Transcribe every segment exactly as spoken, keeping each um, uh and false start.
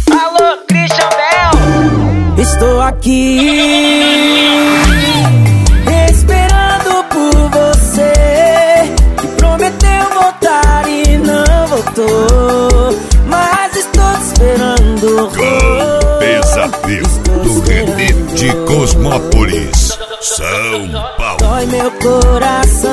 Alô, Christian Bell. Estou aqui esperando por você, que prometeu voltar e não voltou, mas estou te esperando. Com Pesadelo do Renê de Cosmópolis, São Paulo. Dói meu coração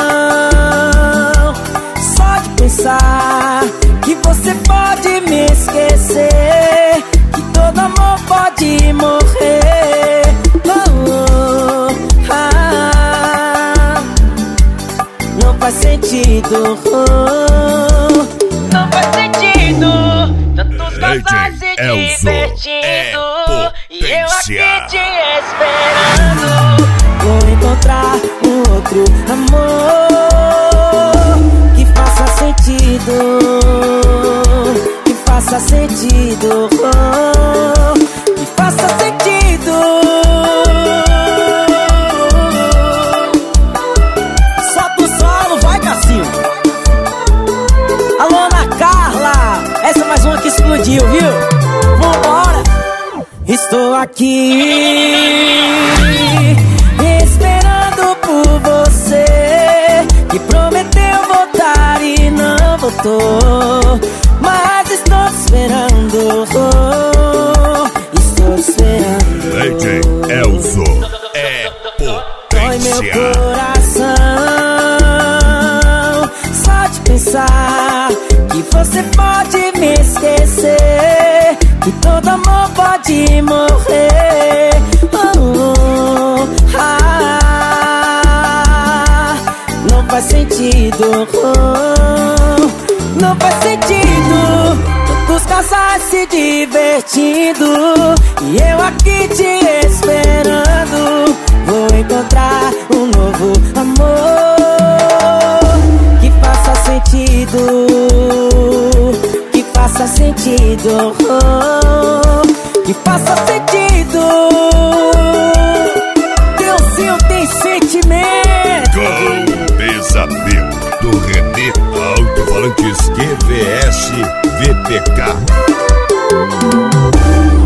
só de pensar que você pode me esquecer, que todo amor pode morrer. Oh, oh, ah, não faz sentido. Oh, não faz sentido. Tantos casais se divertindo e eu aqui te esperando. Vou encontrar um outro amor que faça sentido, que faça sentido, oh, que faça sentido. Solta o solo, vai, Cassinho. Alô, Ana Carla, essa é mais uma que explodiu, viu? Vambora! Estou aqui esperando por você, que prometeu voltar e não voltou, mas estou te esperando. Oh, estou te esperando. D J Elzo é Dói meu potência. coração só de pensar que você pode me esquecer, que todo amor pode morrer. Oh, ah, não faz sentido. Oh, não faz sentido. Tantos casais se divertindo e eu aqui te esperando. Vou encontrar um novo amor que faça sentido, que faça sentido, oh, que faça sentido. Deusinho tem sentimento. Com Pesadelo do Renê, Alto-Falantes Q V S V P K.